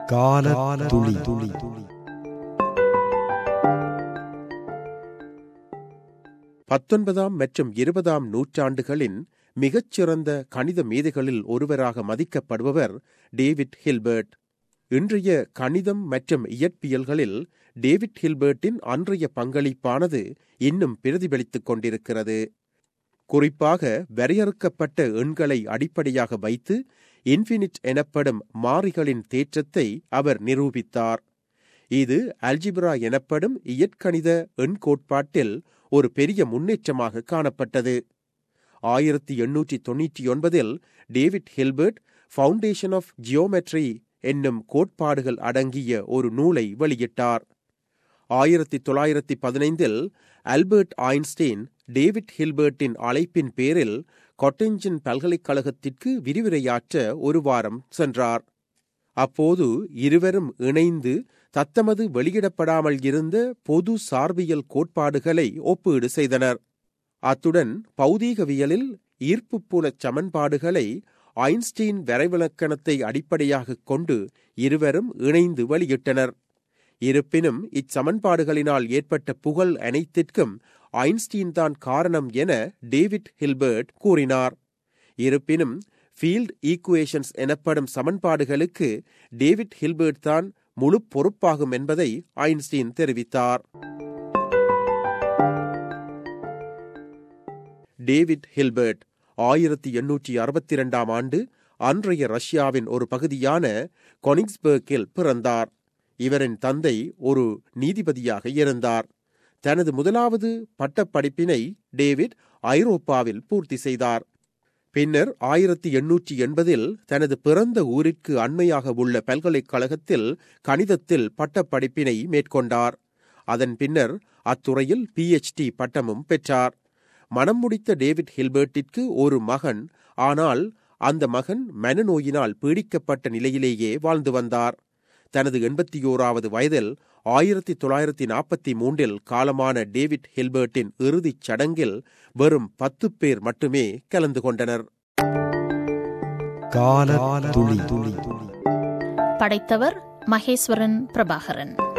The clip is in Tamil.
காலத்துளி. 19ஆம் மற்றும் 20ஆம் நூற்றாண்டுகளின் மிகச்சிறந்த கணித மேதைகளில் ஒருவராக மதிக்கப்படுபவர் டேவிட் ஹில்பர்ட். இன்றைய கணிதம் மற்றும் இயற்பியல்களில் டேவிட் ஹில்பர்ட்டின் அன்றைய பங்களிப்பானது இன்னும் பிரதிபலித்துக் கொண்டிருக்கிறது. குறிப்பாக வரையறுக்கப்பட்ட எண்களை அடிப்படையாக வைத்து இன்ஃபினிட் எனப்படும் மாறிகளின் தேற்றத்தை அவர் நிரூபித்தார். இது அல்ஜிப்ரா எனப்படும் இயற்கணித எண் கோட்பாட்டில் ஒரு பெரிய முன்னேற்றமாக காணப்பட்டது. 1899 David Hilbert foundation of geometry என்னும் கோட்பாடுகள் அடங்கிய ஒரு நூலை வெளியிட்டார். 1915 ஆல்பர்ட் ஐன்ஸ்டீன் டேவிட் ஹில்பர்ட்டின் அழைப்பின் பேரில் கொட்டிஞ்சின் பல்கலைக்கழகத்திற்கு விரிவுரையாற்ற ஒரு வாரம் சென்றார். அப்போது இருவரும் இணைந்து தத்தமது வெளியிடப்படாமல் இருந்த பொது சார்பியல் கோட்பாடுகளை ஒப்பீடு செய்தனர். அத்துடன் பௌதீகவியலில் ஈர்ப்புப்புலச் சமன்பாடுகளை ஐன்ஸ்டீன் வரைவிலக்கணத்தை அடிப்படையாகக் கொண்டு இருவரும் இணைந்து வெளியிட்டனர். இருப்பினும் இச்சமன்பாடுகளினால் ஏற்பட்ட புகழ் அனைத்திற்கும் ஐன்ஸ்டீன் தான் காரணம் என டேவிட் ஹில்பர்ட் கூறினார். இருப்பினும் ஃபீல்ட் ஈக்குவேஷன்ஸ் எனப்படும் சமன்பாடுகளுக்கு டேவிட் ஹில்பர்ட் தான் முழு பொறுப்பாகும் என்பதை ஐன்ஸ்டீன் தெரிவித்தார். டேவிட் ஹில்பர்ட் 1862ஆம் ஆண்டு அன்றைய ரஷ்யாவின் ஒரு பகுதியான கொனிக்ஸ்பர்க்கில் பிறந்தார். இவரின் தந்தை ஒரு நீதிபதியாக இருந்தார். தனது முதலாவது பட்டப்படிப்பினை டேவிட் ஐரோப்பாவில் பூர்த்தி செய்தார். பின்னர் 1880 தனது பிறந்த ஊரிற்கு அண்மையாக உள்ள பல்கலைக்கழகத்தில் கணிதத்தில் பட்டப்படிப்பினை மேற்கொண்டார். அதன் பின்னர் அத்துறையில் PhD பட்டமும் பெற்றார். மனம் முடித்த டேவிட் ஹில்பர்ட்டிற்கு ஒரு மகன், ஆனால் அந்த மகன் மனநோயினால் பீடிக்கப்பட்ட நிலையிலேயே வாழ்ந்து வந்தார். தனது 81வது வயதில் 1943 காலமான டேவிட் ஹில்பர்ட்டின் இறுதிச் சடங்கில் வெறும் 10 பேர் மட்டுமே கலந்து கொண்டனர். காலத்துளி. படைத்தவர் மகேஸ்வரன் பிரபாகரன்.